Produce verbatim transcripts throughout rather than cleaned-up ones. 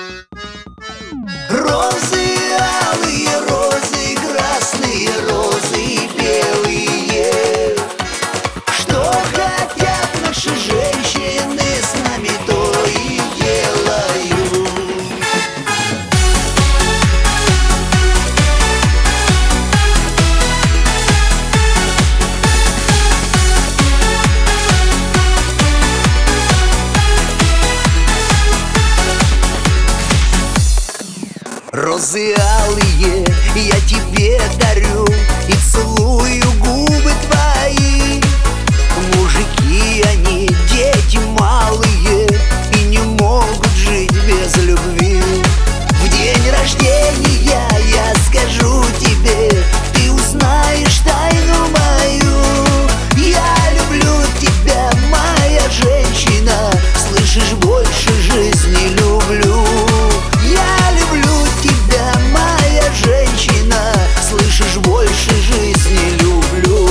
Розы алые, розы красные, розы белые. Что хотят наши женщины с нами, то и делают. Розы алые я тебе дарю и целую губы твои. Мужики они, дети малые, и не могут жить без любви. В день рождения я скажу тебе, ты узнаешь тайну мою. Я люблю тебя, моя женщина, слышишь, больше жизни люблю. Я люблю тебя, моя женщина, слышишь, больше жизни люблю.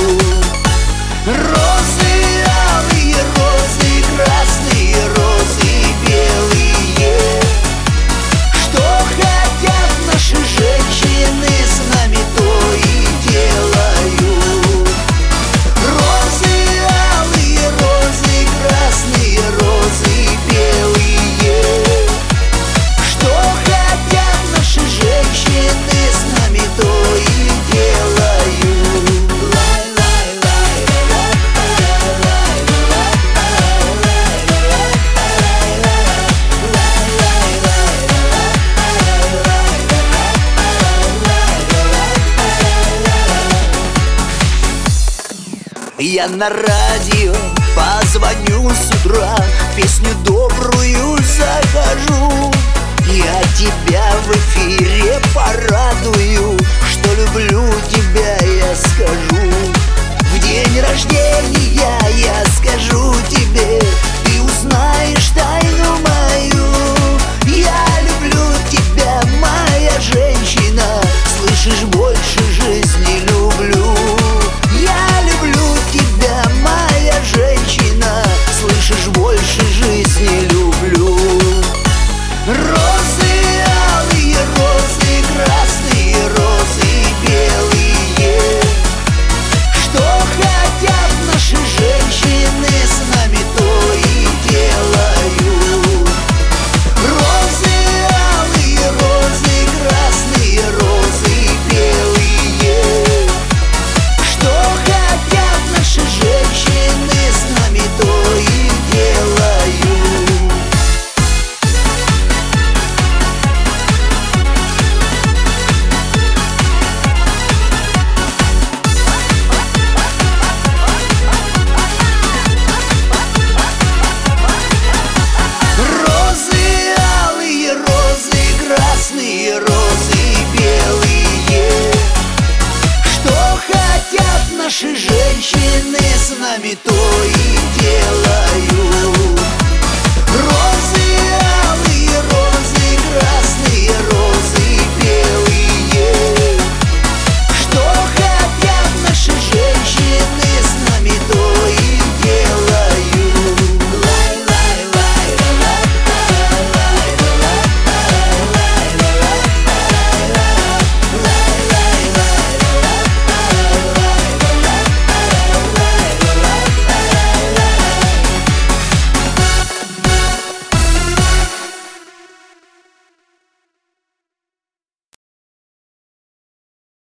Розы алые, розы красные, розы белые. Что хотят наши женщины с нами, то и делают. Розы алые, розы красные, розы белые. Что хотят наши женщины с нами, то и делают. Я на радио позвоню с утра, песню добрую захожу.